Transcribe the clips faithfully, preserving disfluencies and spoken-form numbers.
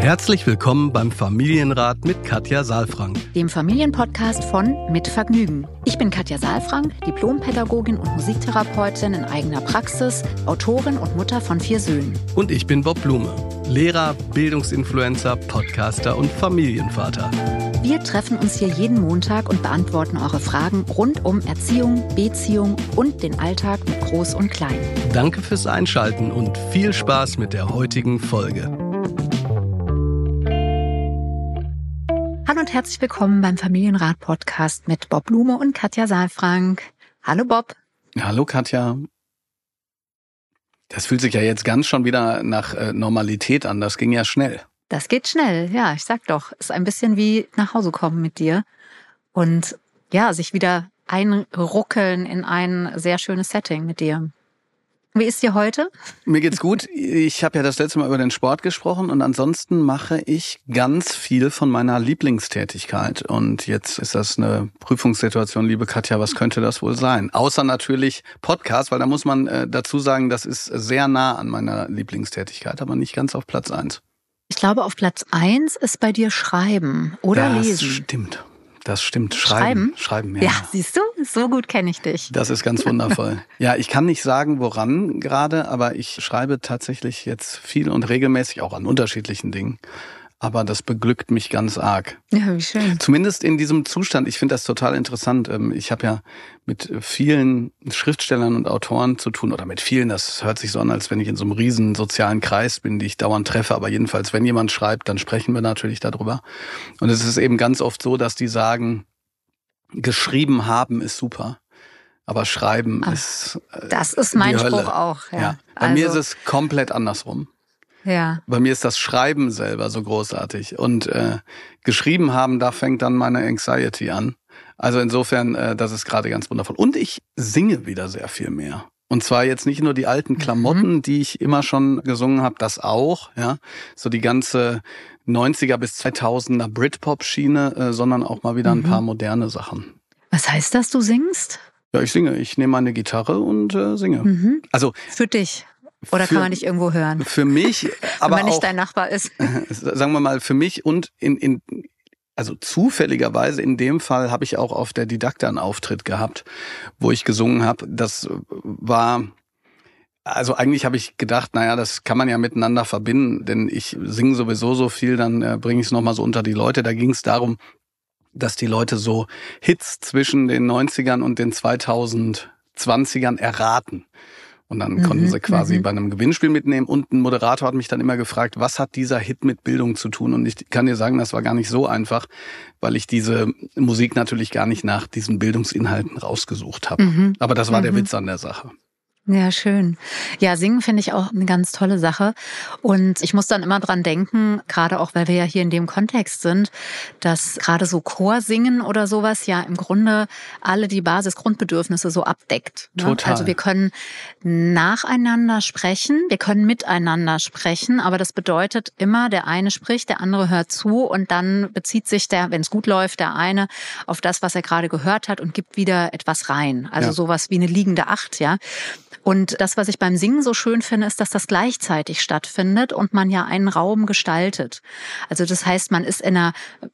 Herzlich willkommen beim Familienrat mit Katja Saalfrank, dem Familienpodcast von Mit Vergnügen. Ich bin Katja Saalfrank, Diplompädagogin und Musiktherapeutin in eigener Praxis, Autorin und Mutter von vier Söhnen. Und ich bin Bob Blume, Lehrer, Bildungsinfluencer, Podcaster und Familienvater. Wir treffen uns hier jeden Montag und beantworten eure Fragen rund um Erziehung, Beziehung und den Alltag mit Groß und Klein. Danke fürs Einschalten und viel Spaß mit der heutigen Folge. Hallo und herzlich willkommen beim Familienrat-Podcast mit Bob Blume und Katja Saalfrank. Hallo Bob. Hallo Katja. Das fühlt sich ja jetzt ganz schon wieder nach äh, Normalität an. Das ging ja schnell. Das geht schnell, ja, ich sag doch. Ist ein bisschen wie nach Hause kommen mit dir. Und ja, sich wieder einruckeln in ein sehr schönes Setting mit dir. Wie ist dir heute? Mir geht's gut. Ich habe ja das letzte Mal über den Sport gesprochen und ansonsten mache ich ganz viel von meiner Lieblingstätigkeit. Und jetzt ist das eine Prüfungssituation, liebe Katja, was könnte das wohl sein? Außer natürlich Podcast, weil da muss man äh, dazu sagen, das ist sehr nah an meiner Lieblingstätigkeit, aber nicht ganz auf Platz eins. Ich glaube, auf Platz eins ist bei dir Schreiben oder das Lesen. Das stimmt. Das stimmt. Schreiben. Schreiben? Schreiben, ja. Ja, siehst du? So gut kenne ich dich. Das ist ganz wundervoll. Ja, ich kann nicht sagen, woran gerade, aber ich schreibe tatsächlich jetzt viel und regelmäßig auch an unterschiedlichen Dingen. Aber das beglückt mich ganz arg. Ja, wie schön. Zumindest in diesem Zustand. Ich finde das total interessant. Ich habe ja mit vielen Schriftstellern und Autoren zu tun. Oder mit vielen, das hört sich so an, als wenn ich in so einem riesen sozialen Kreis bin, die ich dauernd treffe. Aber jedenfalls, wenn jemand schreibt, dann sprechen wir natürlich darüber. Und es ist eben ganz oft so, dass die sagen, geschrieben haben ist super. Aber schreiben Ach, ist äh, Das ist mein die Hölle. Spruch auch. Ja. Ja. Bei also, mir ist es komplett andersrum. Ja. Bei mir ist das Schreiben selber so großartig. Und äh, geschrieben haben, da fängt dann meine Anxiety an. Also insofern, äh, das ist gerade ganz wundervoll. Und ich singe wieder sehr viel mehr. Und zwar jetzt nicht nur die alten Klamotten, mhm. die ich immer schon gesungen habe, das auch, ja, so die ganze neunziger bis zweitausender Britpop-Schiene, äh, sondern auch mal wieder mhm. ein paar moderne Sachen. Was heißt das, du singst? Ja, ich singe. Ich nehme meine Gitarre und äh, singe. Mhm. Also für dich? Oder für, kann man dich irgendwo hören? Für mich, aber wenn man nicht auch, dein Nachbar ist. Sagen wir mal, für mich und in, in also zufälligerweise in dem Fall habe ich auch auf der Didakta einen Auftritt gehabt, wo ich gesungen habe. Das war, also eigentlich habe ich gedacht, naja, das kann man ja miteinander verbinden, denn ich singe sowieso so viel, dann äh, bringe ich es nochmal so unter die Leute. Da ging es darum, dass die Leute so Hits zwischen den neunzigern und den zweitausendzwanzigern erraten. Und dann konnten sie quasi mhm. bei einem Gewinnspiel mitnehmen. Und ein Moderator hat mich dann immer gefragt, was hat dieser Hit mit Bildung zu tun? Und ich kann dir sagen, das war gar nicht so einfach, weil ich diese Musik natürlich gar nicht nach diesen Bildungsinhalten rausgesucht habe. Mhm. Aber das war mhm. der Witz an der Sache. Ja, schön. Ja, singen finde ich auch eine ganz tolle Sache. Und ich muss dann immer dran denken, gerade auch, weil wir ja hier in dem Kontext sind, dass gerade so Chorsingen oder sowas ja im Grunde alle die Basisgrundbedürfnisse so abdeckt. Ne? Total. Also wir können nacheinander sprechen, wir können miteinander sprechen, aber das bedeutet immer, der eine spricht, der andere hört zu und dann bezieht sich der, wenn es gut läuft, der eine auf das, was er gerade gehört hat und gibt wieder etwas rein. Also ja. sowas wie eine liegende Acht, ja. Und das, was ich beim Singen so schön finde, ist, dass das gleichzeitig stattfindet und man ja einen Raum gestaltet. Also das heißt, man ist in einer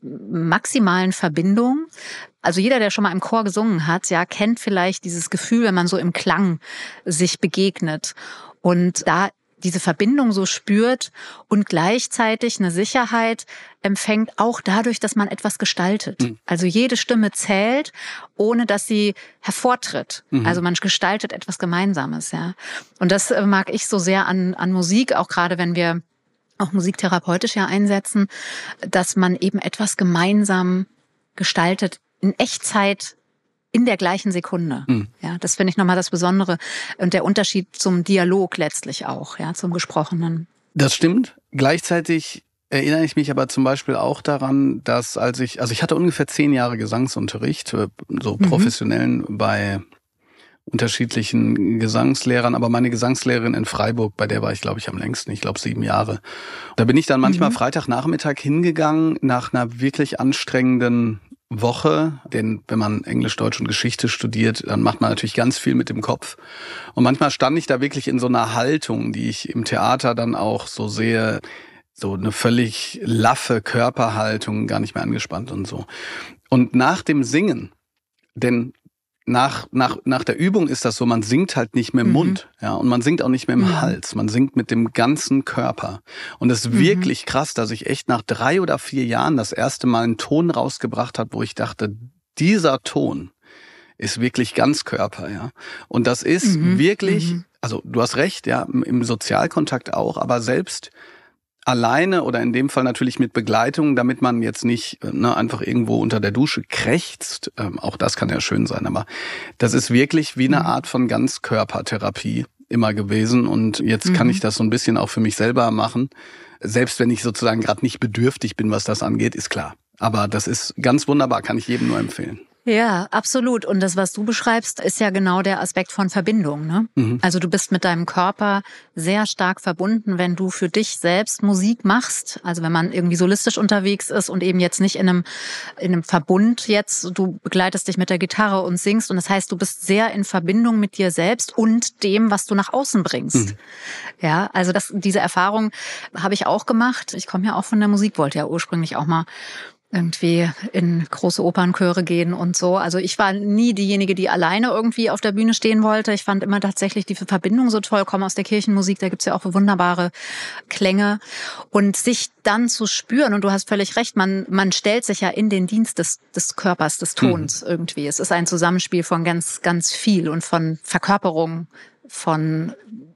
maximalen Verbindung. Also jeder, der schon mal im Chor gesungen hat, ja, kennt vielleicht dieses Gefühl, wenn man so im Klang sich begegnet. Und da diese Verbindung so spürt und gleichzeitig eine Sicherheit empfängt, auch dadurch, dass man etwas gestaltet. Mhm. Also jede Stimme zählt, ohne dass sie hervortritt. Mhm. Also man gestaltet etwas Gemeinsames, ja. Und das mag ich so sehr an, an Musik, auch gerade wenn wir auch musiktherapeutisch ja einsetzen, dass man eben etwas gemeinsam gestaltet, in Echtzeit, in der gleichen Sekunde. Mhm. Ja, das finde ich nochmal das Besondere und der Unterschied zum Dialog letztlich auch, ja, zum Gesprochenen. Das stimmt. Gleichzeitig erinnere ich mich aber zum Beispiel auch daran, dass als ich, also ich hatte ungefähr zehn Jahre Gesangsunterricht, so professionellen mhm. bei unterschiedlichen Gesangslehrern, aber meine Gesangslehrerin in Freiburg, bei der war ich, glaube ich, am längsten, ich glaube sieben Jahre. Da bin ich dann manchmal mhm. Freitagnachmittag hingegangen nach einer wirklich anstrengenden Woche, denn wenn man Englisch, Deutsch und Geschichte studiert, dann macht man natürlich ganz viel mit dem Kopf. Und manchmal stand ich da wirklich in so einer Haltung, die ich im Theater dann auch so sehe, So eine völlig laffe Körperhaltung, gar nicht mehr angespannt und so. Und nach dem Singen, denn nach, nach, nach der Übung ist das so, man singt halt nicht mehr im mhm. Mund, ja, und man singt auch nicht mehr im mhm. Hals, man singt mit dem ganzen Körper. Und das ist mhm. wirklich krass, dass ich echt nach drei oder vier Jahren das erste Mal einen Ton rausgebracht habe, wo ich dachte, dieser Ton ist wirklich Ganzkörper, ja. Und das ist mhm. wirklich, mhm. also du hast recht, ja, im Sozialkontakt auch, aber selbst alleine oder in dem Fall natürlich mit Begleitung, damit man jetzt nicht ne, einfach irgendwo unter der Dusche krächzt. Ähm, auch das kann ja schön sein, aber das ist wirklich wie eine Art von Ganzkörpertherapie immer gewesen. Und jetzt mhm. kann ich das so ein bisschen auch für mich selber machen. Selbst wenn ich sozusagen gerade nicht bedürftig bin, was das angeht, ist klar. Aber das ist ganz wunderbar, kann ich jedem nur empfehlen. Ja, absolut. Und das, was du beschreibst, ist ja genau der Aspekt von Verbindung, ne? Mhm. Also du bist mit deinem Körper sehr stark verbunden, wenn du für dich selbst Musik machst. Also wenn man irgendwie solistisch unterwegs ist und eben jetzt nicht in einem, in einem Verbund jetzt, du begleitest dich mit der Gitarre und singst. Und das heißt, du bist sehr in Verbindung mit dir selbst und dem, was du nach außen bringst. Mhm. Ja, also das, diese Erfahrung habe ich auch gemacht. Ich komme ja auch von der Musik, wollte ja ursprünglich auch mal irgendwie in große Opernchöre gehen und so. Also ich war nie diejenige, die alleine irgendwie auf der Bühne stehen wollte. Ich fand immer tatsächlich die Verbindung so toll, komme aus der Kirchenmusik, da gibt's ja auch wunderbare Klänge. Und sich dann zu spüren, und du hast völlig recht, man man stellt sich ja in den Dienst des des Körpers, des Tons mhm. irgendwie. Es ist ein Zusammenspiel von ganz, ganz viel und von Verkörperung, von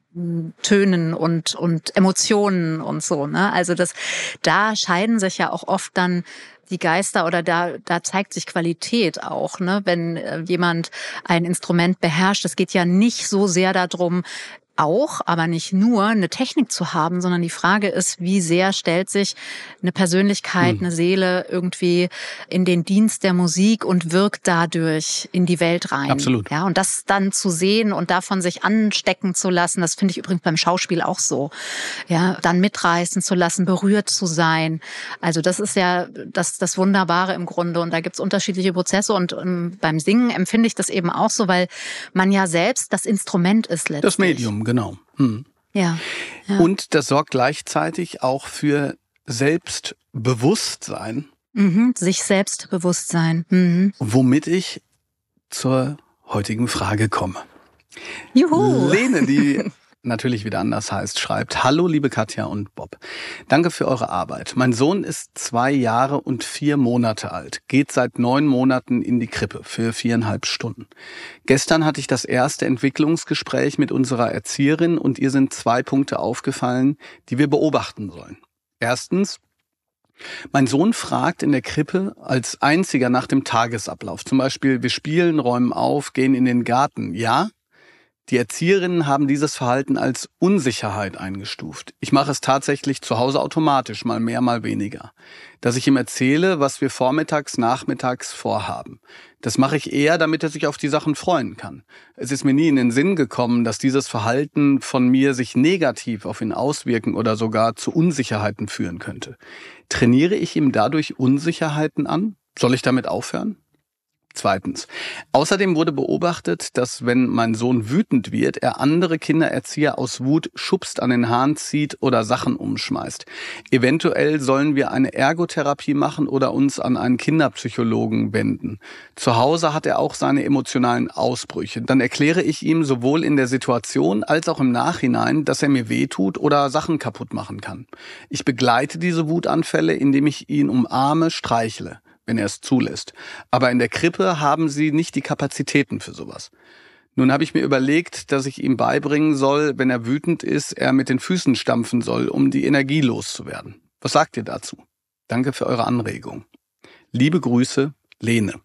Tönen und und Emotionen und so, ne? Also das, da scheiden sich ja auch oft dann die Geister oder da da zeigt sich Qualität auch, ne? Wenn äh, jemand ein Instrument beherrscht, es geht ja nicht so sehr darum, auch, aber nicht nur eine Technik zu haben, sondern die Frage ist, wie sehr stellt sich eine Persönlichkeit, eine Seele irgendwie in den Dienst der Musik und wirkt dadurch in die Welt rein. Absolut. Ja, und das dann zu sehen und davon sich anstecken zu lassen, das finde ich übrigens beim Schauspiel auch so. Ja, dann mitreißen zu lassen, berührt zu sein. Also das ist ja das, das Wunderbare im Grunde. Und da gibt's unterschiedliche Prozesse. Und um, beim Singen empfinde ich das eben auch so, weil man ja selbst das Instrument ist letztlich. Das Medium. Genau. Hm. Ja, ja. Und das sorgt gleichzeitig auch für Selbstbewusstsein. Mhm, sich Selbstbewusstsein. Mhm. Womit ich zur heutigen Frage komme. Juhu! Lene, die natürlich wieder anders heißt, schreibt: Hallo liebe Katja und Bob. Danke für eure Arbeit. Mein Sohn ist zwei Jahre und vier Monate alt, geht seit neun Monaten in die Krippe für viereinhalb Stunden. Gestern hatte ich das erste Entwicklungsgespräch mit unserer Erzieherin und ihr sind zwei Punkte aufgefallen, die wir beobachten sollen. Erstens, mein Sohn fragt in der Krippe als einziger nach dem Tagesablauf. Zum Beispiel, wir spielen, räumen auf, gehen in den Garten. Ja? Die Erzieherinnen haben dieses Verhalten als Unsicherheit eingestuft. Ich mache es tatsächlich zu Hause automatisch, mal mehr, mal weniger. Dass ich ihm erzähle, was wir vormittags, nachmittags vorhaben. Das mache ich eher, damit er sich auf die Sachen freuen kann. Es ist mir nie in den Sinn gekommen, dass dieses Verhalten von mir sich negativ auf ihn auswirken oder sogar zu Unsicherheiten führen könnte. Trainiere ich ihm dadurch Unsicherheiten an? Soll ich damit aufhören? Zweitens. Außerdem wurde beobachtet, dass wenn mein Sohn wütend wird, er andere Kindererzieher aus Wut schubst, an den Haaren zieht oder Sachen umschmeißt. Eventuell sollen wir eine Ergotherapie machen oder uns an einen Kinderpsychologen wenden. Zu Hause hat er auch seine emotionalen Ausbrüche. Dann erkläre ich ihm sowohl in der Situation als auch im Nachhinein, dass er mir wehtut oder Sachen kaputt machen kann. Ich begleite diese Wutanfälle, indem ich ihn umarme, streichle, wenn er es zulässt. Aber in der Krippe haben sie nicht die Kapazitäten für sowas. Nun habe ich mir überlegt, dass ich ihm beibringen soll, wenn er wütend ist, er mit den Füßen stampfen soll, um die Energie loszuwerden. Was sagt ihr dazu? Danke für eure Anregung. Liebe Grüße, Lene.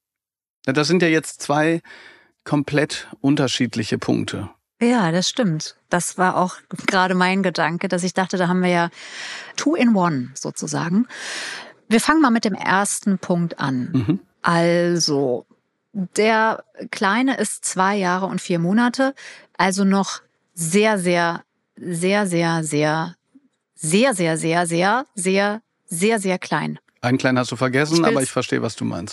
Das sind ja jetzt zwei komplett unterschiedliche Punkte. Ja, das stimmt. Das war auch gerade mein Gedanke, dass ich dachte, da haben wir ja two in one sozusagen. Wir fangen mal mit dem ersten Punkt an. Mhm. Also, der Kleine ist zwei Jahre und vier Monate, also noch sehr, sehr, sehr, sehr, sehr, sehr, sehr, sehr, sehr, sehr, sehr, sehr klein. Einen kleinen hast du vergessen, ich aber ich verstehe, was du meinst.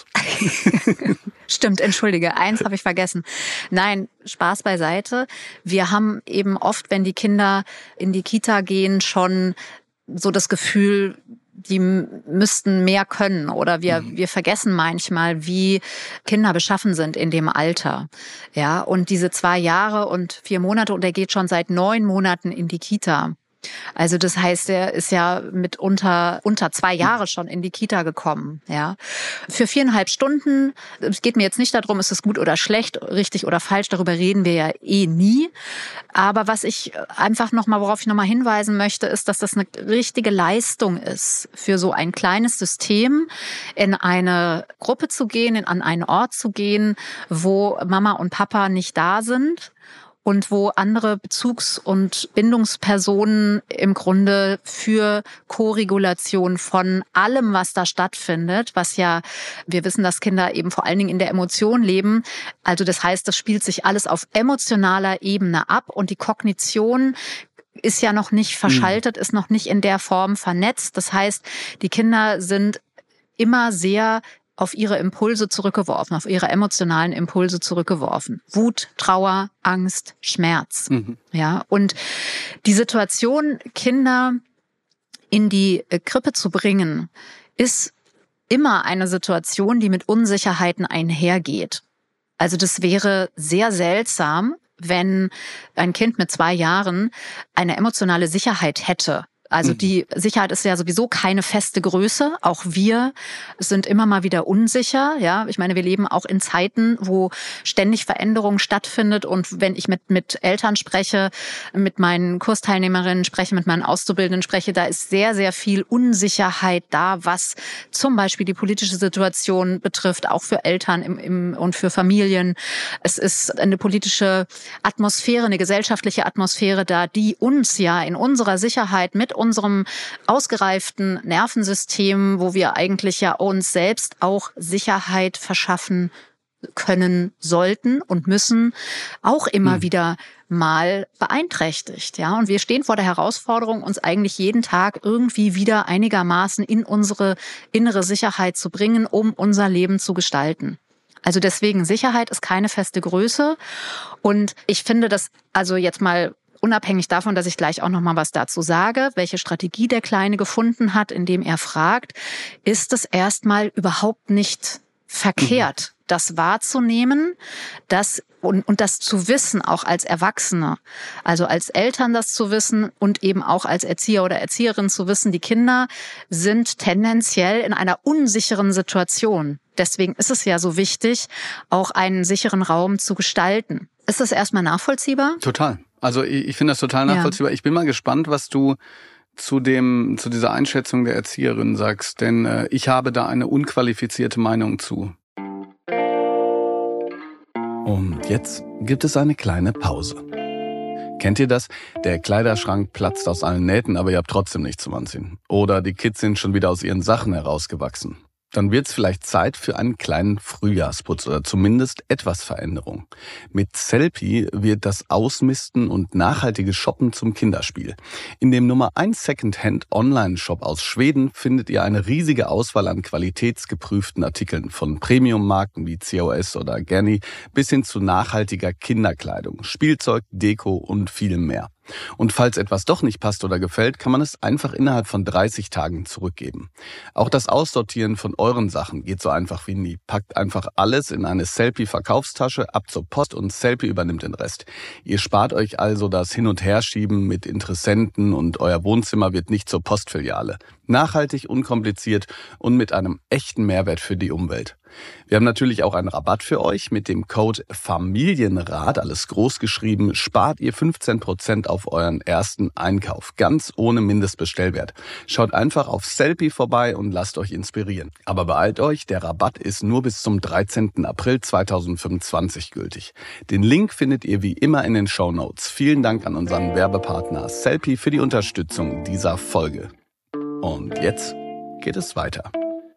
Stimmt, entschuldige, eins habe ich vergessen. Nein, Spaß beiseite. Wir haben eben oft, wenn die Kinder in die Kita gehen, schon so das Gefühl, die müssten mehr können oder wir mhm. wir vergessen manchmal, wie Kinder beschaffen sind in dem Alter. Ja, und diese zwei Jahre und vier Monate und er geht schon seit neun Monaten in die Kita. Also das heißt, er ist ja mit unter, unter zwei Jahre schon in die Kita gekommen, ja. Für viereinhalb Stunden, es geht mir jetzt nicht darum, ist es gut oder schlecht, richtig oder falsch, darüber reden wir ja eh nie. Aber was ich einfach nochmal, worauf ich nochmal hinweisen möchte, ist, dass das eine richtige Leistung ist, für so ein kleines System in eine Gruppe zu gehen, in, an einen Ort zu gehen, wo Mama und Papa nicht da sind. Und wo andere Bezugs- und Bindungspersonen im Grunde für Koregulation von allem, was da stattfindet, was ja, wir wissen, dass Kinder eben vor allen Dingen in der Emotion leben. Also das heißt, das spielt sich alles auf emotionaler Ebene ab und die Kognition ist ja noch nicht verschaltet, mhm. ist noch nicht in der Form vernetzt. Das heißt, die Kinder sind immer sehr auf ihre Impulse zurückgeworfen, auf ihre emotionalen Impulse zurückgeworfen. Wut, Trauer, Angst, Schmerz. Mhm. Ja, und die Situation, Kinder in die Krippe zu bringen, ist immer eine Situation, die mit Unsicherheiten einhergeht. Also das wäre sehr seltsam, wenn ein Kind mit zwei Jahren eine emotionale Sicherheit hätte. Also die Sicherheit ist ja sowieso keine feste Größe. Auch wir sind immer mal wieder unsicher. Ja, ich meine, wir leben auch in Zeiten, wo ständig Veränderung stattfindet. Und wenn ich mit mit Eltern spreche, mit meinen Kursteilnehmerinnen spreche, mit meinen Auszubildenden spreche, da ist sehr, sehr viel Unsicherheit da, was zum Beispiel die politische Situation betrifft, auch für Eltern im, im, und für Familien. Es ist eine politische Atmosphäre, eine gesellschaftliche Atmosphäre da, die uns ja in unserer Sicherheit mit unserem ausgereiften Nervensystem, wo wir eigentlich ja uns selbst auch Sicherheit verschaffen können sollten und müssen, auch immer hm. wieder mal beeinträchtigt. Ja, und wir stehen vor der Herausforderung, uns eigentlich jeden Tag irgendwie wieder einigermaßen in unsere innere Sicherheit zu bringen, um unser Leben zu gestalten. Also deswegen, Sicherheit ist keine feste Größe. Und ich finde das, also jetzt mal unabhängig davon, dass ich gleich auch noch mal was dazu sage, welche Strategie der Kleine gefunden hat, indem er fragt, ist es erstmal überhaupt nicht verkehrt, mhm. das wahrzunehmen, das und, und das zu wissen, auch als Erwachsene, also als Eltern das zu wissen und eben auch als Erzieher oder Erzieherin zu wissen, die Kinder sind tendenziell in einer unsicheren Situation. Deswegen ist es ja so wichtig, auch einen sicheren Raum zu gestalten. Ist das erstmal nachvollziehbar? Total. Also ich, ich finde das total nachvollziehbar. Ja. Ich bin mal gespannt, was du zu dem zu dieser Einschätzung der Erzieherin sagst, denn äh, ich habe da eine unqualifizierte Meinung zu. Und jetzt gibt es eine kleine Pause. Kennt ihr das? Der Kleiderschrank platzt aus allen Nähten, aber ihr habt trotzdem nichts zum Anziehen. Oder die Kids sind schon wieder aus ihren Sachen herausgewachsen. Dann wird es vielleicht Zeit für einen kleinen Frühjahrsputz oder zumindest etwas Veränderung. Mit Sellpy wird das Ausmisten und nachhaltige Shoppen zum Kinderspiel. In dem Nummer eins Secondhand-Online-Shop aus Schweden findet ihr eine riesige Auswahl an qualitätsgeprüften Artikeln von Premium-Marken wie C O S oder Ganni bis hin zu nachhaltiger Kinderkleidung, Spielzeug, Deko und viel mehr. Und falls etwas doch nicht passt oder gefällt, kann man es einfach innerhalb von dreißig Tagen zurückgeben. Auch das Aussortieren von euren Sachen geht so einfach wie nie. Packt einfach alles in eine Sellpy-Verkaufstasche, ab zur Post und Sellpy übernimmt den Rest. Ihr spart euch also das Hin- und Herschieben mit Interessenten und euer Wohnzimmer wird nicht zur Postfiliale. Nachhaltig, unkompliziert und mit einem echten Mehrwert für die Umwelt. Wir haben natürlich auch einen Rabatt für euch. Mit dem Code Familienrat, alles groß geschrieben, spart ihr fünfzehn Prozent auf euren ersten Einkauf. Ganz ohne Mindestbestellwert. Schaut einfach auf Sellpy vorbei und lasst euch inspirieren. Aber beeilt euch, der Rabatt ist nur bis zum dreizehnten April zweitausendfünfundzwanzig gültig. Den Link findet ihr wie immer in den Shownotes. Vielen Dank an unseren Werbepartner Sellpy für die Unterstützung dieser Folge. Und jetzt geht es weiter.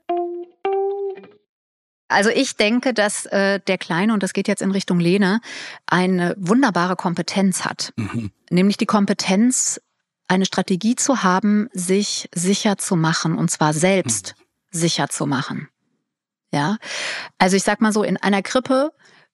Also ich denke, dass äh, der Kleine, und das geht jetzt in Richtung Lene, eine wunderbare Kompetenz hat. Mhm. Nämlich die Kompetenz, eine Strategie zu haben, sich sicher zu machen, und zwar selbst mhm. sicher zu machen. Ja, also ich sag mal so, in einer Krippe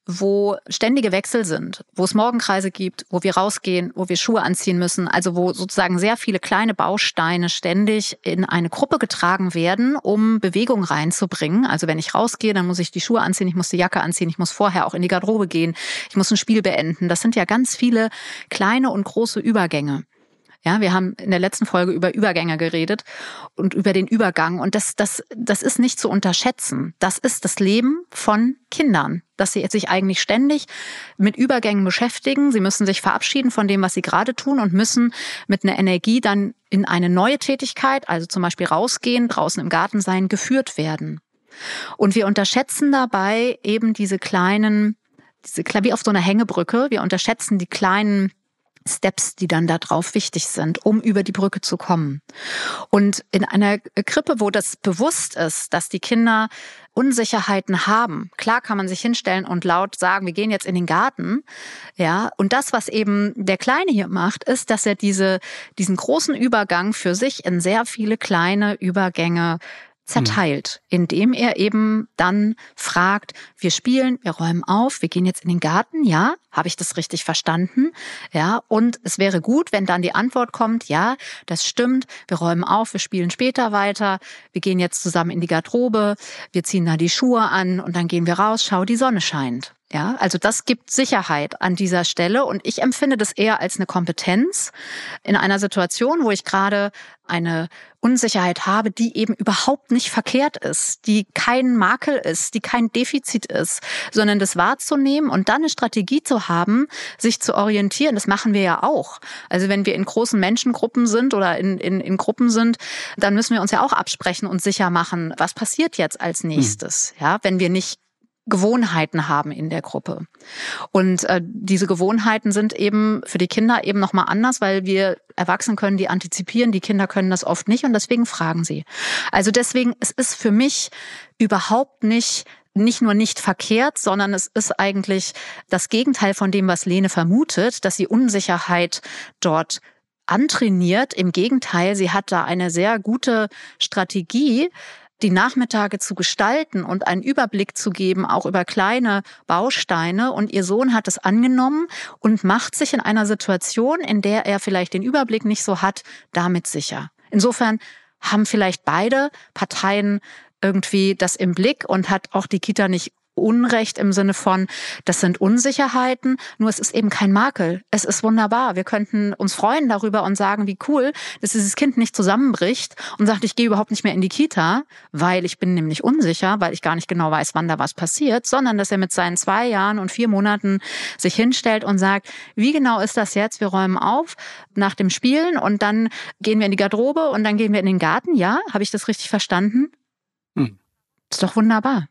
wo ständige Wechsel sind, wo es Morgenkreise gibt, wo wir rausgehen, wo wir Schuhe anziehen müssen, also wo sozusagen sehr viele kleine Bausteine ständig in eine Gruppe getragen werden, um Bewegung reinzubringen. Also wenn ich rausgehe, dann muss ich die Schuhe anziehen, ich muss die Jacke anziehen, ich muss vorher auch in die Garderobe gehen, ich muss ein Spiel beenden. Das sind ja ganz viele kleine und große Übergänge. Ja, wir haben in der letzten Folge über Übergänge geredet und über den Übergang. Und das, das, das ist nicht zu unterschätzen. Das ist das Leben von Kindern, dass sie sich eigentlich ständig mit Übergängen beschäftigen. Sie müssen sich verabschieden von dem, was sie gerade tun und müssen mit einer Energie dann in eine neue Tätigkeit, also zum Beispiel rausgehen, draußen im Garten sein, geführt werden. Und wir unterschätzen dabei eben diese kleinen, diese, wie auf so einer Hängebrücke, wir unterschätzen die kleinen Steps, die dann da drauf wichtig sind, um über die Brücke zu kommen. Und in einer Krippe, wo das bewusst ist, dass die Kinder Unsicherheiten haben, klar kann man sich hinstellen und laut sagen, wir gehen jetzt in den Garten, ja. Und das, was eben der Kleine hier macht, ist, dass er diese, diesen großen Übergang für sich in sehr viele kleine Übergänge zerteilt, indem er eben dann fragt, wir spielen, wir räumen auf, wir gehen jetzt in den Garten, ja, habe ich das richtig verstanden? Ja, und es wäre gut, wenn dann die Antwort kommt, ja, das stimmt, wir räumen auf, wir spielen später weiter, wir gehen jetzt zusammen in die Garderobe, wir ziehen da die Schuhe an und dann gehen wir raus, schau, die Sonne scheint. Ja, also das gibt Sicherheit an dieser Stelle und ich empfinde das eher als eine Kompetenz in einer Situation, wo ich gerade eine Unsicherheit habe, die eben überhaupt nicht verkehrt ist, die kein Makel ist, die kein Defizit ist, sondern das wahrzunehmen und dann eine Strategie zu haben, sich zu orientieren. Das machen wir ja auch. Also wenn wir in großen Menschengruppen sind oder in, in, in Gruppen sind, dann müssen wir uns ja auch absprechen und sicher machen, was passiert jetzt als nächstes, hm. ja, wenn wir nicht Gewohnheiten haben in der Gruppe. Und äh, diese Gewohnheiten sind eben für die Kinder eben nochmal anders, weil wir Erwachsene können die antizipieren, die Kinder können das oft nicht und deswegen fragen sie. Also deswegen, es ist für mich überhaupt nicht nicht nur nicht verkehrt, sondern es ist eigentlich das Gegenteil von dem, was Lene vermutet, dass sie Unsicherheit dort antrainiert. Im Gegenteil, sie hat da eine sehr gute Strategie, die Nachmittage zu gestalten und einen Überblick zu geben, auch über kleine Bausteine. Und ihr Sohn hat es angenommen und macht sich in einer Situation, in der er vielleicht den Überblick nicht so hat, damit sicher. Insofern haben vielleicht beide Parteien irgendwie das im Blick und hat auch die Kita nicht Unrecht im Sinne von, das sind Unsicherheiten, nur es ist eben kein Makel. Es ist wunderbar. Wir könnten uns freuen darüber und sagen, wie cool, dass dieses Kind nicht zusammenbricht und sagt, ich gehe überhaupt nicht mehr in die Kita, weil ich bin nämlich unsicher, weil ich gar nicht genau weiß, wann da was passiert, sondern dass er mit seinen zwei Jahren und vier Monaten sich hinstellt und sagt, wie genau ist das jetzt? Wir räumen auf nach dem Spielen und dann gehen wir in die Garderobe und dann gehen wir in den Garten. Ja, habe ich das richtig verstanden? Hm. Ist doch wunderbar.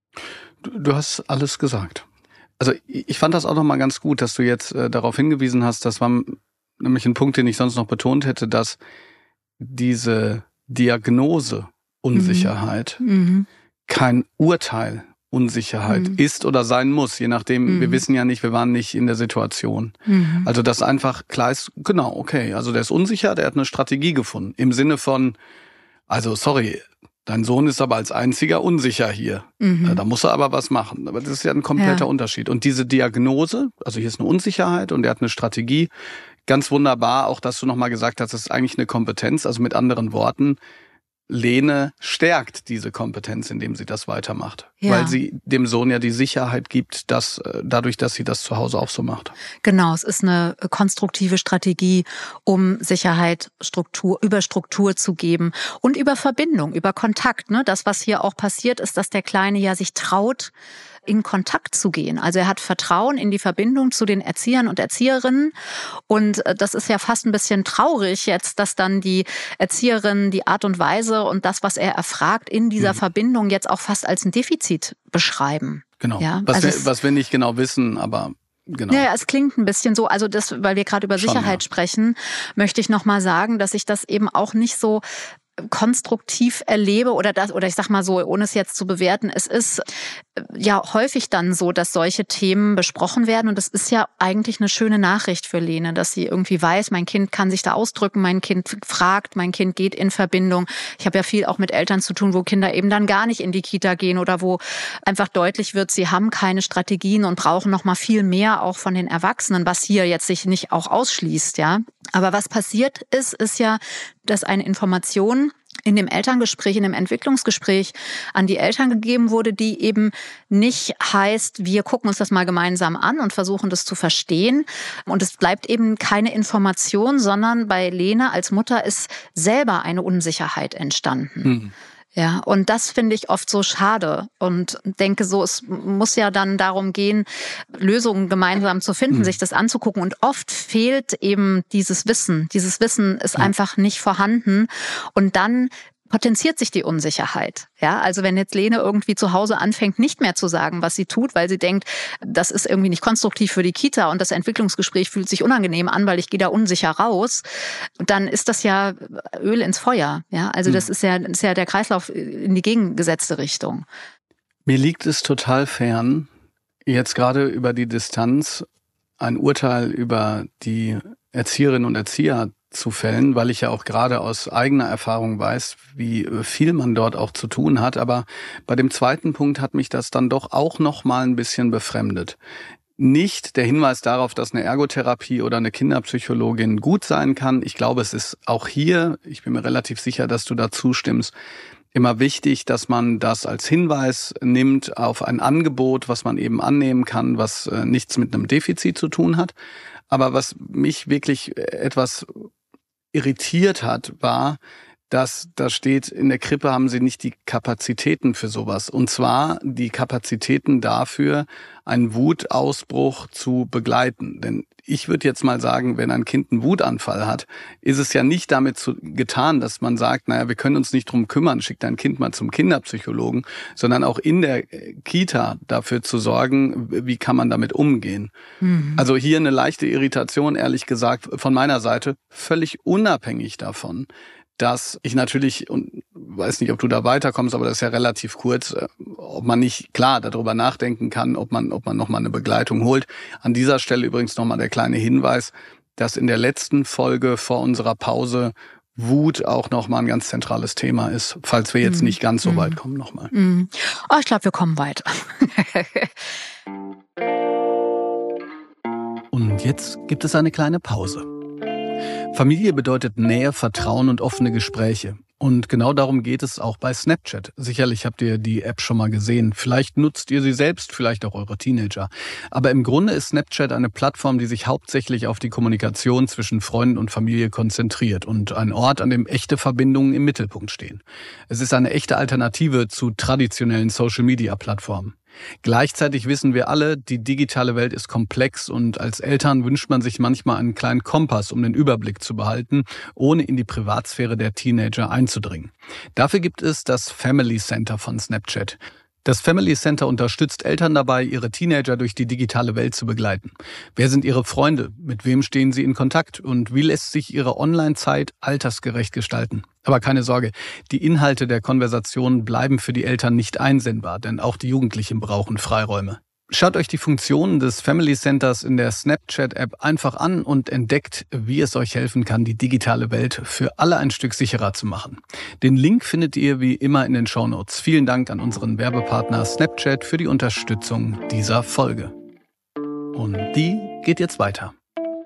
Du hast alles gesagt. Also ich fand das auch nochmal ganz gut, dass du jetzt äh, darauf hingewiesen hast, das war nämlich ein Punkt, den ich sonst noch betont hätte, dass diese Diagnose Unsicherheit mhm. kein Urteil Unsicherheit mhm. ist oder sein muss, je nachdem, mhm. wir wissen ja nicht, wir waren nicht in der Situation. Mhm. Also dass einfach klar ist, genau, okay, also der ist unsicher, der hat eine Strategie gefunden, im Sinne von, also sorry, dein Sohn ist aber als einziger unsicher hier. Mhm. Da muss er aber was machen. Aber das ist ja ein kompletter ja. Unterschied. Und diese Diagnose, also hier ist eine Unsicherheit und er hat eine Strategie. Ganz wunderbar, auch dass du nochmal gesagt hast, das ist eigentlich eine Kompetenz. Also mit anderen Worten, Lene stärkt diese Kompetenz, indem sie das weitermacht. Ja. Weil sie dem Sohn ja die Sicherheit gibt, dass dadurch, dass sie das zu Hause auch so macht. Genau, es ist eine konstruktive Strategie, um Sicherheit Struktur, über Struktur zu geben und über Verbindung, über Kontakt. Ne? Das, was hier auch passiert, ist, dass der Kleine ja sich traut, in Kontakt zu gehen. Also er hat Vertrauen in die Verbindung zu den Erziehern und Erzieherinnen. Und das ist ja fast ein bisschen traurig jetzt, dass dann die Erzieherinnen die Art und Weise und das, was er erfragt, in dieser mhm. Verbindung jetzt auch fast als ein Defizit beschreiben. Genau, ja? was, also wir, was wir nicht genau wissen, aber... Genau. Ja, es klingt ein bisschen so, also das, weil wir gerade über Sicherheit Schon, ja. sprechen, möchte ich nochmal sagen, dass ich das eben auch nicht so konstruktiv erlebe oder das, oder ich sag mal so, ohne es jetzt zu bewerten, es ist ja häufig dann so, dass solche Themen besprochen werden und das ist ja eigentlich eine schöne Nachricht für Lene, dass sie irgendwie weiß, mein Kind kann sich da ausdrücken, mein Kind fragt, mein Kind geht in Verbindung. Ich habe ja viel auch mit Eltern zu tun, wo Kinder eben dann gar nicht in die Kita gehen oder wo einfach deutlich wird, sie haben keine Strategien und brauchen noch mal viel mehr auch von den Erwachsenen, was hier jetzt sich nicht auch ausschließt, ja. Aber was passiert ist, ist ja, dass eine Information in dem Elterngespräch, in dem Entwicklungsgespräch an die Eltern gegeben wurde, die eben nicht heißt, wir gucken uns das mal gemeinsam an und versuchen das zu verstehen. Und es bleibt eben keine Information, sondern bei Lene als Mutter ist selber eine Unsicherheit entstanden. Mhm. Ja, und das finde ich oft so schade und denke so, es muss ja dann darum gehen, Lösungen gemeinsam zu finden, mhm. sich das anzugucken. Und oft fehlt eben dieses Wissen. Dieses Wissen ist mhm. einfach nicht vorhanden. Und dann potenziert sich die Unsicherheit. Ja, also wenn jetzt Lene irgendwie zu Hause anfängt, nicht mehr zu sagen, was sie tut, weil sie denkt, das ist irgendwie nicht konstruktiv für die Kita und das Entwicklungsgespräch fühlt sich unangenehm an, weil ich gehe da unsicher raus, dann ist das ja Öl ins Feuer. Ja, also das ist ja, das ist ja der Kreislauf in die gegengesetzte Richtung. Mir liegt es total fern, jetzt gerade über die Distanz ein Urteil über die Erzieherinnen und Erzieher zu fällen, weil ich ja auch gerade aus eigener Erfahrung weiß, wie viel man dort auch zu tun hat. Aber bei dem zweiten Punkt hat mich das dann doch auch noch mal ein bisschen befremdet. Nicht der Hinweis darauf, dass eine Ergotherapie oder eine Kinderpsychologin gut sein kann. Ich glaube, es ist auch hier, ich bin mir relativ sicher, dass du da zustimmst, immer wichtig, dass man das als Hinweis nimmt auf ein Angebot, was man eben annehmen kann, was äh, nichts mit einem Defizit zu tun hat. Aber was mich wirklich etwas irritiert hat, war, dass da steht, in der Krippe haben sie nicht die Kapazitäten für sowas. Und zwar die Kapazitäten dafür, einen Wutausbruch zu begleiten. Denn ich würde jetzt mal sagen, wenn ein Kind einen Wutanfall hat, ist es ja nicht damit zu, getan, dass man sagt, naja, wir können uns nicht drum kümmern, schickt dein Kind mal zum Kinderpsychologen, sondern auch in der Kita dafür zu sorgen, wie kann man damit umgehen. Mhm. Also hier eine leichte Irritation, ehrlich gesagt, von meiner Seite, völlig unabhängig davon, dass ich natürlich, und weiß nicht, ob du da weiterkommst, aber das ist ja relativ kurz, ob man nicht klar darüber nachdenken kann, ob man ob man nochmal eine Begleitung holt. An dieser Stelle übrigens nochmal der kleine Hinweis, dass in der letzten Folge vor unserer Pause Wut auch nochmal ein ganz zentrales Thema ist, falls wir jetzt nicht ganz so mm. weit kommen nochmal. Mm. Oh, ich glaube, wir kommen weiter. Und jetzt gibt es eine kleine Pause. Familie bedeutet Nähe, Vertrauen und offene Gespräche. Und genau darum geht es auch bei Snapchat. Sicherlich habt ihr die App schon mal gesehen. Vielleicht nutzt ihr sie selbst, vielleicht auch eure Teenager. Aber im Grunde ist Snapchat eine Plattform, die sich hauptsächlich auf die Kommunikation zwischen Freunden und Familie konzentriert und ein Ort, an dem echte Verbindungen im Mittelpunkt stehen. Es ist eine echte Alternative zu traditionellen Social-Media-Plattformen. Gleichzeitig wissen wir alle, die digitale Welt ist komplex und als Eltern wünscht man sich manchmal einen kleinen Kompass, um den Überblick zu behalten, ohne in die Privatsphäre der Teenager einzudringen. Dafür gibt es das Family Center von Snapchat. Das Family Center unterstützt Eltern dabei, ihre Teenager durch die digitale Welt zu begleiten. Wer sind ihre Freunde? Mit wem stehen sie in Kontakt? Und wie lässt sich ihre Online-Zeit altersgerecht gestalten? Aber keine Sorge, die Inhalte der Konversation bleiben für die Eltern nicht einsendbar, denn auch die Jugendlichen brauchen Freiräume. Schaut euch die Funktionen des Family Centers in der Snapchat-App einfach an und entdeckt, wie es euch helfen kann, die digitale Welt für alle ein Stück sicherer zu machen. Den Link findet ihr wie immer in den Shownotes. Vielen Dank an unseren Werbepartner Snapchat für die Unterstützung dieser Folge. Und die geht jetzt weiter.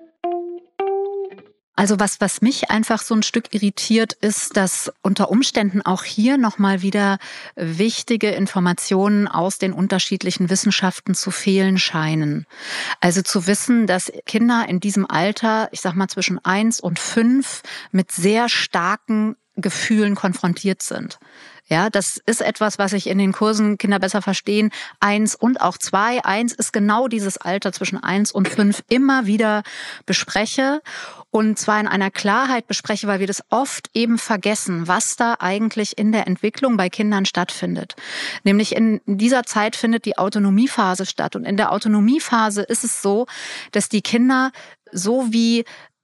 Also was, was mich einfach so ein Stück irritiert, ist, dass unter Umständen auch hier nochmal wieder wichtige Informationen aus den unterschiedlichen Wissenschaften zu fehlen scheinen. Also zu wissen, dass Kinder in diesem Alter, ich sag mal zwischen eins und fünf, mit sehr starken Gefühlen konfrontiert sind. Ja, das ist etwas, was ich in den Kursen Kinder besser verstehen, eins und auch zwei. Eins ist genau dieses Alter zwischen eins und fünf immer wieder bespreche und zwar in einer Klarheit bespreche, weil wir das oft eben vergessen, was da eigentlich in der Entwicklung bei Kindern stattfindet. Nämlich in dieser Zeit findet die Autonomiephase statt und in der Autonomiephase ist es so, dass die Kinder so wie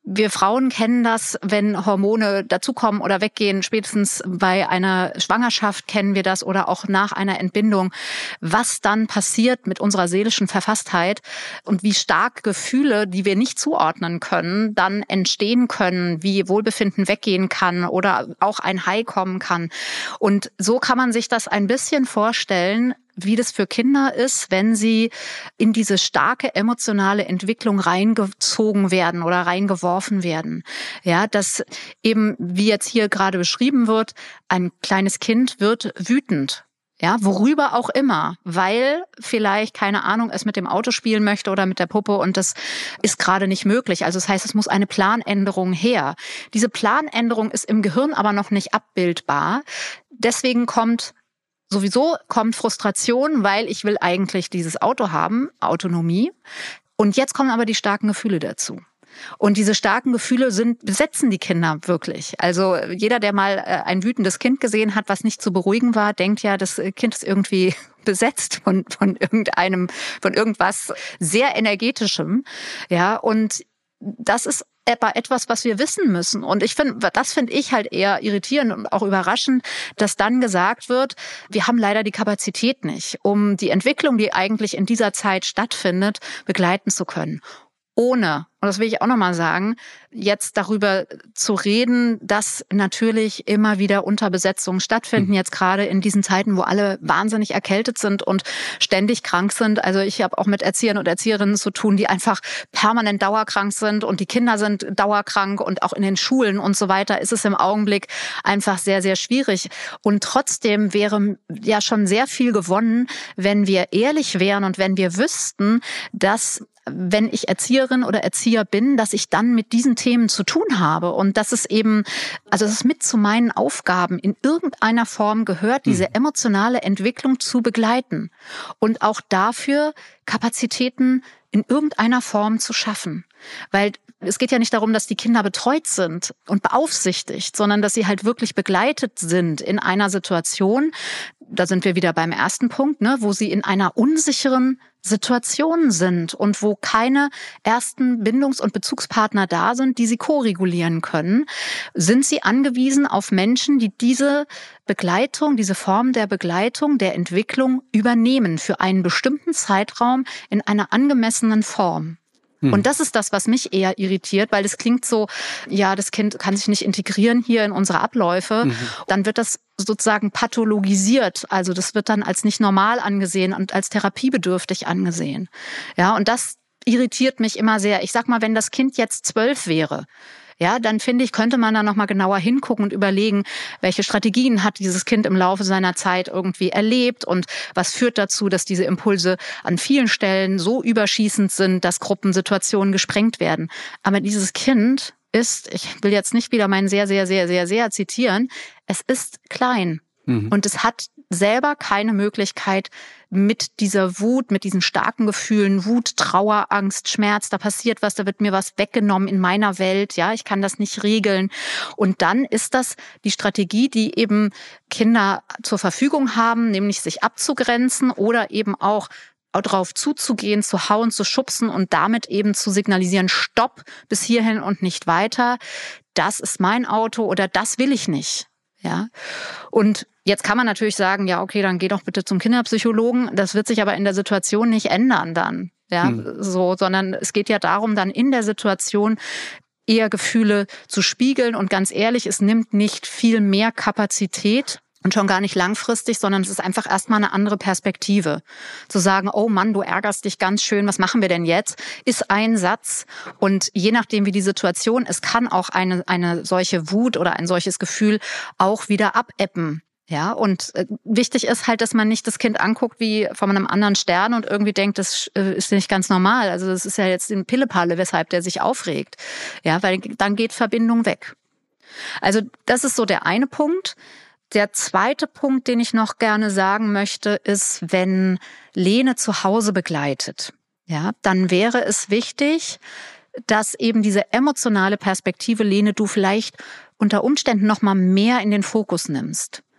Wir Frauen kennen das, wenn Hormone dazukommen oder weggehen. Spätestens bei einer Schwangerschaft kennen wir das oder auch nach einer Entbindung. Was dann passiert mit unserer seelischen Verfasstheit und wie stark Gefühle, die wir nicht zuordnen können, dann entstehen können, wie Wohlbefinden weggehen kann oder auch ein High kommen kann. Und so kann man sich das ein bisschen vorstellen, wie das für Kinder ist, wenn sie in diese starke emotionale Entwicklung reingezogen werden oder reingeworfen werden. Ja, dass eben, wie jetzt hier gerade beschrieben wird, ein kleines Kind wird wütend. Ja, worüber auch immer, weil vielleicht, keine Ahnung, es mit dem Auto spielen möchte oder mit der Puppe und das ist gerade nicht möglich. Also das heißt, es muss eine Planänderung her. Diese Planänderung ist im Gehirn aber noch nicht abbildbar. Deswegen kommt Sowieso kommt Frustration, weil ich will eigentlich dieses Auto haben, Autonomie. Und jetzt kommen aber die starken Gefühle dazu. Und diese starken Gefühle sind, besetzen die Kinder wirklich. Also jeder, der mal ein wütendes Kind gesehen hat, was nicht zu beruhigen war, denkt ja, das Kind ist irgendwie besetzt von, von irgendeinem, von irgendwas sehr Energetischem. Ja, und das ist aber etwas, was wir wissen müssen. Und ich finde, das finde ich halt eher irritierend und auch überraschend, dass dann gesagt wird, wir haben leider die Kapazität nicht, um die Entwicklung, die eigentlich in dieser Zeit stattfindet, begleiten zu können. Ohne, und das will ich auch nochmal sagen, jetzt darüber zu reden, dass natürlich immer wieder Unterbesetzungen stattfinden, jetzt gerade in diesen Zeiten, wo alle wahnsinnig erkältet sind und ständig krank sind. Also ich habe auch mit Erziehern und Erzieherinnen zu tun, die einfach permanent dauerkrank sind und die Kinder sind dauerkrank und auch in den Schulen und so weiter ist es im Augenblick einfach sehr, sehr schwierig. Und trotzdem wäre ja schon sehr viel gewonnen, wenn wir ehrlich wären und wenn wir wüssten, dass wenn ich Erzieherin oder Erzieher bin, dass ich dann mit diesen Themen zu tun habe und dass es eben, also es ist mit zu meinen Aufgaben in irgendeiner Form gehört, diese emotionale Entwicklung zu begleiten und auch dafür Kapazitäten in irgendeiner Form zu schaffen. Weil es geht ja nicht darum, dass die Kinder betreut sind und beaufsichtigt, sondern dass sie halt wirklich begleitet sind in einer Situation, da sind wir wieder beim ersten Punkt, ne, wo sie in einer unsicheren Situation sind und wo keine ersten Bindungs- und Bezugspartner da sind, die sie ko-regulieren können, sind sie angewiesen auf Menschen, die diese Begleitung, diese Form der Begleitung, der Entwicklung übernehmen für einen bestimmten Zeitraum in einer angemessenen Form. Und das ist das, was mich eher irritiert, weil es klingt so, ja, das Kind kann sich nicht integrieren hier in unsere Abläufe. Mhm. Dann wird das sozusagen pathologisiert. Also das wird dann als nicht normal angesehen und als therapiebedürftig angesehen. Ja, und das irritiert mich immer sehr. Ich sag mal, wenn das Kind jetzt zwölf wäre, ja, dann finde ich, könnte man da nochmal genauer hingucken und überlegen, welche Strategien hat dieses Kind im Laufe seiner Zeit irgendwie erlebt und was führt dazu, dass diese Impulse an vielen Stellen so überschießend sind, dass Gruppensituationen gesprengt werden. Aber dieses Kind ist, ich will jetzt nicht wieder meinen sehr, sehr, sehr, sehr, sehr zitieren, es ist klein mhm. und es hat selber keine Möglichkeit, mit dieser Wut, mit diesen starken Gefühlen, Wut, Trauer, Angst, Schmerz, da passiert was, da wird mir was weggenommen in meiner Welt, ja, ich kann das nicht regeln. Und dann ist das die Strategie, die eben Kinder zur Verfügung haben, nämlich sich abzugrenzen oder eben auch drauf zuzugehen, zu hauen, zu schubsen und damit eben zu signalisieren, Stopp, bis hierhin und nicht weiter. Das ist mein Auto oder das will ich nicht. Ja. Und jetzt kann man natürlich sagen, ja, okay, dann geh doch bitte zum Kinderpsychologen. Das wird sich aber in der Situation nicht ändern dann. Ja, hm. so, sondern es geht ja darum, dann in der Situation eher Gefühle zu spiegeln. Und ganz ehrlich, es nimmt nicht viel mehr Kapazität und schon gar nicht langfristig, sondern es ist einfach erstmal eine andere Perspektive. Zu sagen, oh Mann, du ärgerst dich ganz schön, was machen wir denn jetzt? Ist ein Satz. Und je nachdem, wie die Situation ist, kann auch eine, eine solche Wut oder ein solches Gefühl auch wieder abebben. Ja, und äh, wichtig ist halt, dass man nicht das Kind anguckt wie von einem anderen Stern und irgendwie denkt, das äh, ist nicht ganz normal. Also das ist ja jetzt ein Pillepalle, weshalb der sich aufregt. Ja, weil dann geht Verbindung weg. Also das ist so der eine Punkt. Der zweite Punkt, den ich noch gerne sagen möchte, ist, wenn Lene zu Hause begleitet, ja, dann wäre es wichtig, dass eben diese emotionale Perspektive, Lene, du vielleicht unter Umständen noch mal mehr in den Fokus nimmst.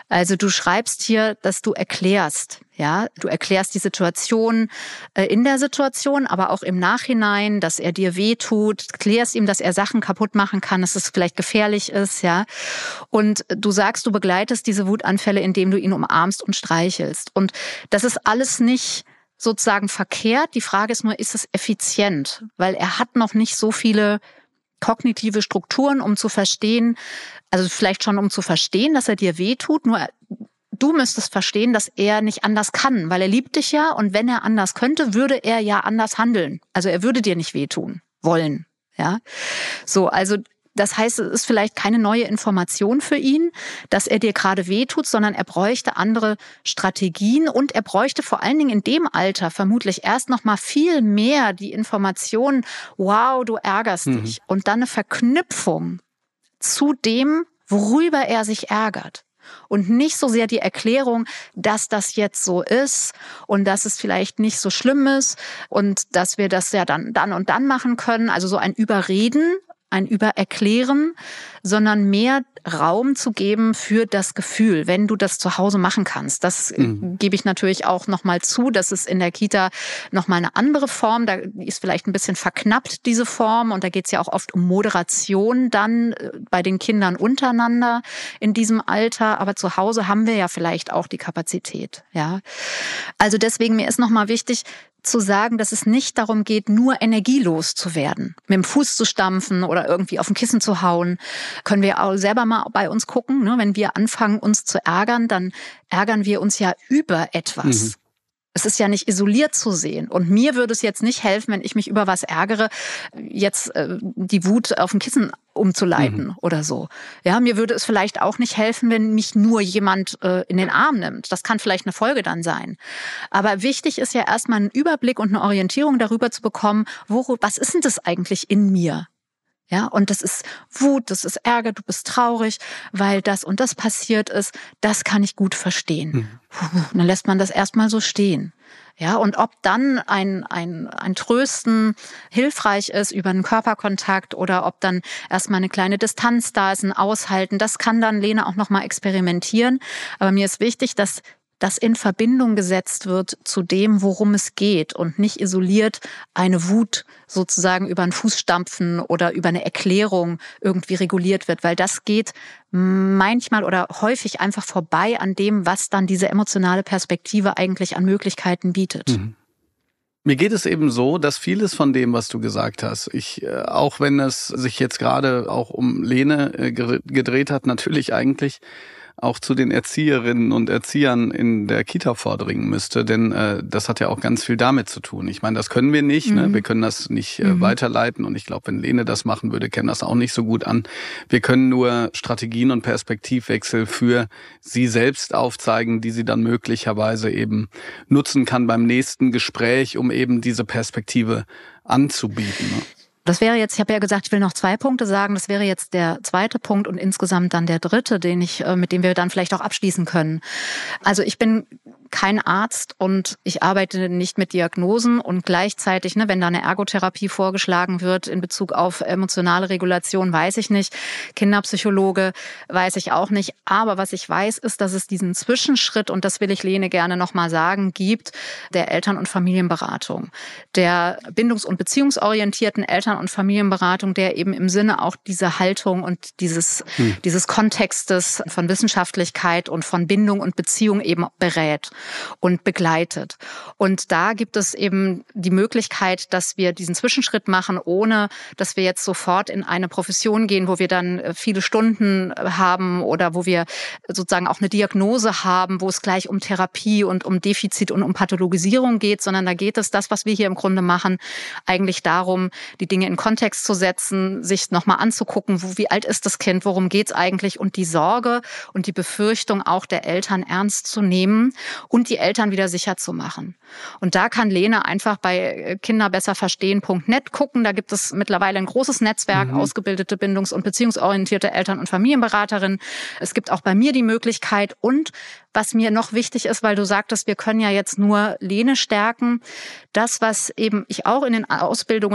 Also du schreibst hier, dass du erklärst, ja, du erklärst die Situation äh, in der Situation, aber auch im Nachhinein, dass er dir wehtut, klärst ihm, dass er Sachen kaputt machen kann, dass es vielleicht gefährlich ist, ja. Und du sagst, du begleitest diese Wutanfälle, indem du ihn umarmst und streichelst. Und das ist alles nicht sozusagen verkehrt. Die Frage ist nur, ist es effizient? Weil er hat noch nicht so viele kognitive Strukturen, um zu verstehen, also vielleicht schon um zu verstehen, dass er dir wehtut, nur du müsstest verstehen, dass er nicht anders kann, weil er liebt dich ja und wenn er anders könnte, würde er ja anders handeln. Also er würde dir nicht wehtun wollen, ja. So, also das heißt, es ist vielleicht keine neue Information für ihn, dass er dir gerade wehtut, sondern er bräuchte andere Strategien und er bräuchte vor allen Dingen in dem Alter vermutlich erst noch mal viel mehr die Information, wow, du ärgerst mhm. dich und dann eine Verknüpfung zu dem, worüber er sich ärgert. Und nicht so sehr die Erklärung, dass das jetzt so ist und dass es vielleicht nicht so schlimm ist und dass wir das ja dann, dann und dann machen können. Also so ein Überreden, ein Übererklären, sondern mehr Raum zu geben für das Gefühl, wenn du das zu Hause machen kannst. Das mhm. gebe ich natürlich auch nochmal zu. Das ist in der Kita nochmal eine andere Form. Da ist vielleicht ein bisschen verknappt, diese Form. Und da geht es ja auch oft um Moderation dann bei den Kindern untereinander in diesem Alter. Aber zu Hause haben wir ja vielleicht auch die Kapazität. Ja, also deswegen mir ist nochmal wichtig, zu sagen, dass es nicht darum geht, nur energielos zu werden, mit dem Fuß zu stampfen oder irgendwie auf ein Kissen zu hauen, können wir auch selber mal bei uns gucken. Ne? Wenn wir anfangen, uns zu ärgern, dann ärgern wir uns ja über etwas. Mhm. Es ist ja nicht isoliert zu sehen. Und mir würde es jetzt nicht helfen, wenn ich mich über was ärgere, jetzt äh, die Wut auf ein Kissen umzuleiten mhm. oder so. Ja, mir würde es vielleicht auch nicht helfen, wenn mich nur jemand äh, in den Arm nimmt. Das kann vielleicht eine Folge dann sein. Aber wichtig ist ja erstmal einen Überblick und eine Orientierung darüber zu bekommen, wo, was ist denn das eigentlich in mir? Ja, und das ist Wut, das ist Ärger, du bist traurig, weil das und das passiert ist. Das kann ich gut verstehen. Mhm. Dann lässt man das erstmal so stehen. Ja, und ob dann ein, ein, ein Trösten hilfreich ist über einen Körperkontakt oder ob dann erstmal eine kleine Distanz da ist, ein Aushalten, das kann dann Lene auch nochmal experimentieren. Aber mir ist wichtig, dass das in Verbindung gesetzt wird zu dem, worum es geht und nicht isoliert eine Wut sozusagen über einen Fuß stampfen oder über eine Erklärung irgendwie reguliert wird, weil das geht manchmal oder häufig einfach vorbei an dem, was dann diese emotionale Perspektive eigentlich an Möglichkeiten bietet. Mhm. Mir geht es eben so, dass vieles von dem, was du gesagt hast, ich, äh, auch wenn es sich jetzt gerade auch um Lene äh, gedreht hat, natürlich eigentlich auch zu den Erzieherinnen und Erziehern in der Kita vordringen müsste, denn äh, das hat ja auch ganz viel damit zu tun. Ich meine, das können wir nicht, mhm. ne? Wir können das nicht äh, mhm. weiterleiten und ich glaube, wenn Lene das machen würde, käme das auch nicht so gut an. Wir können nur Strategien und Perspektivwechsel für sie selbst aufzeigen, die sie dann möglicherweise eben nutzen kann beim nächsten Gespräch, um eben diese Perspektive anzubieten, ne? Das wäre jetzt, ich habe ja gesagt, ich will noch zwei Punkte sagen. Das wäre jetzt der zweite Punkt und insgesamt dann der dritte, den ich, mit dem wir dann vielleicht auch abschließen können. Also ich bin kein Arzt und ich arbeite nicht mit Diagnosen und gleichzeitig, ne, wenn da eine Ergotherapie vorgeschlagen wird in Bezug auf emotionale Regulation, weiß ich nicht. Kinderpsychologe weiß ich auch nicht. Aber was ich weiß, ist, dass es diesen Zwischenschritt, und das will ich Lene gerne nochmal sagen, gibt, der Eltern- und Familienberatung, der bindungs- und beziehungsorientierten Eltern- und Familienberatung, der eben im Sinne auch dieser Haltung und dieses, hm. dieses Kontextes von Wissenschaftlichkeit und von Bindung und Beziehung eben berät und begleitet. Und da gibt es eben die Möglichkeit, dass wir diesen Zwischenschritt machen, ohne dass wir jetzt sofort in eine Profession gehen, wo wir dann viele Stunden haben oder wo wir sozusagen auch eine Diagnose haben, wo es gleich um Therapie und um Defizit und um Pathologisierung geht, sondern da geht es, das, was wir hier im Grunde machen, eigentlich darum, die Dinge in Kontext zu setzen, sich nochmal anzugucken, wo, wie alt ist das Kind, worum geht's eigentlich und die Sorge und die Befürchtung auch der Eltern ernst zu nehmen und die Eltern wieder sicher zu machen. Und da kann Lene einfach bei kinderbesserverstehen punkt net gucken. Da gibt es mittlerweile ein großes Netzwerk, mhm. ausgebildete bindungs- und beziehungsorientierte Eltern- und Familienberaterinnen. Es gibt auch bei mir die Möglichkeit. Und was mir noch wichtig ist, weil du sagtest, wir können ja jetzt nur Lene stärken, das, was eben ich auch in den Ausbildungen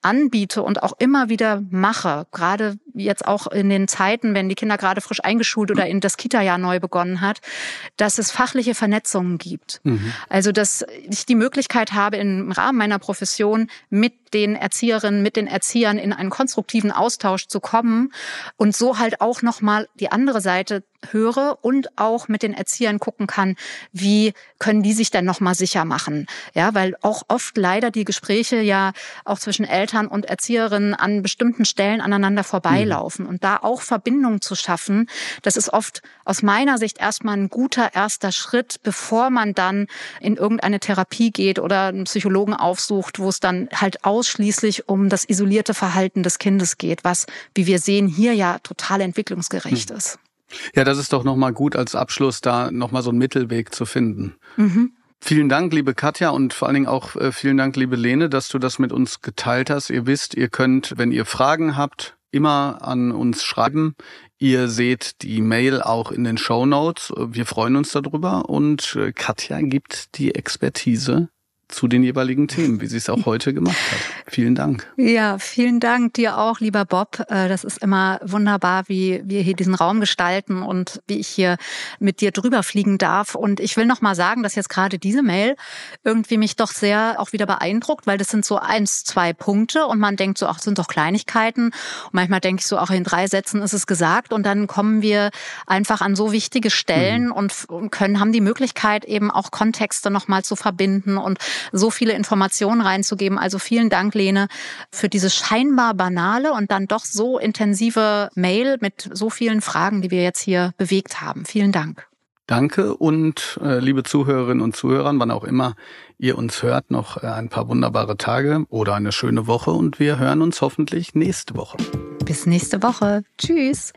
anbiete und auch immer wieder mache, gerade jetzt auch in den Zeiten, wenn die Kinder gerade frisch eingeschult oder in das Kita-Jahr neu begonnen hat, dass es fachliche Vernetzungen gibt. Mhm. Also, dass ich die Möglichkeit habe, im Rahmen meiner Profession mit den Erzieherinnen, mit den Erziehern in einen konstruktiven Austausch zu kommen und so halt auch nochmal die andere Seite höre und auch mit den Erziehern gucken kann, wie können die sich denn nochmal sicher machen. Ja, weil auch oft leider die Gespräche ja auch zwischen Eltern und Erzieherinnen an bestimmten Stellen aneinander vorbeilaufen. Mhm. Und da auch Verbindungen zu schaffen, das ist oft aus meiner Sicht erstmal ein guter erster Schritt, bevor man dann in irgendeine Therapie geht oder einen Psychologen aufsucht, wo es dann halt ausschließlich um das isolierte Verhalten des Kindes geht, was, wie wir sehen, hier ja total entwicklungsgerecht mhm. ist. Ja, das ist doch nochmal gut als Abschluss, da nochmal so einen Mittelweg zu finden. Mhm. Vielen Dank, liebe Katja, und vor allen Dingen auch äh, vielen Dank, liebe Lene, dass du das mit uns geteilt hast. Ihr wisst, ihr könnt, wenn ihr Fragen habt, immer an uns schreiben. Ihr seht die Mail auch in den Shownotes. Wir freuen uns darüber und äh, Katja gibt die Expertise zu den jeweiligen Themen, wie sie es auch heute gemacht hat. Vielen Dank. Ja, vielen Dank dir auch, lieber Bob. Das ist immer wunderbar, wie wir hier diesen Raum gestalten und wie ich hier mit dir drüber fliegen darf. Und ich will noch mal sagen, dass jetzt gerade diese Mail irgendwie mich doch sehr auch wieder beeindruckt, weil das sind so eins, zwei Punkte und man denkt so, ach, das sind doch Kleinigkeiten. Und manchmal denke ich so, auch in drei Sätzen ist es gesagt und dann kommen wir einfach an so wichtige Stellen mhm. und, und können, haben die Möglichkeit eben auch Kontexte noch mal zu verbinden und so viele Informationen reinzugeben. Also vielen Dank, Lene, für diese scheinbar banale und dann doch so intensive Mail mit so vielen Fragen, die wir jetzt hier bewegt haben. Vielen Dank. Danke und äh, liebe Zuhörerinnen und Zuhörer, wann auch immer ihr uns hört, noch äh, ein paar wunderbare Tage oder eine schöne Woche und wir hören uns hoffentlich nächste Woche. Bis nächste Woche. Tschüss.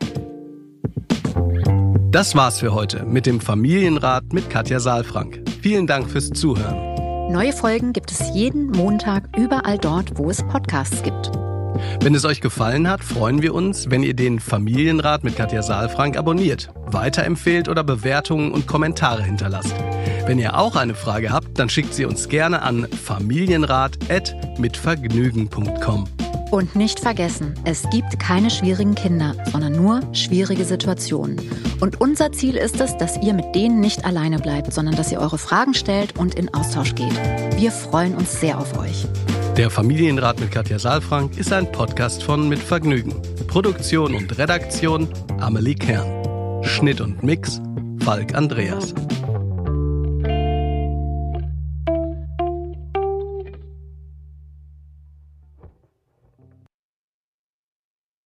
Das war's für heute mit dem Familienrat mit Katja Saalfrank. Vielen Dank fürs Zuhören. Neue Folgen gibt es jeden Montag überall dort, wo es Podcasts gibt. Wenn es euch gefallen hat, freuen wir uns, wenn ihr den Familienrat mit Katja Saalfrank abonniert, weiterempfehlt oder Bewertungen und Kommentare hinterlasst. Wenn ihr auch eine Frage habt, dann schickt sie uns gerne an familienrat at mitvergnügen punkt com. Und nicht vergessen, es gibt keine schwierigen Kinder, sondern nur schwierige Situationen. Und unser Ziel ist es, dass ihr mit denen nicht alleine bleibt, sondern dass ihr eure Fragen stellt und in Austausch geht. Wir freuen uns sehr auf euch. Der Familienrat mit Katja Saalfrank ist ein Podcast von Mit Vergnügen. Produktion und Redaktion Amelie Kern. Schnitt und Mix Falk Andreas.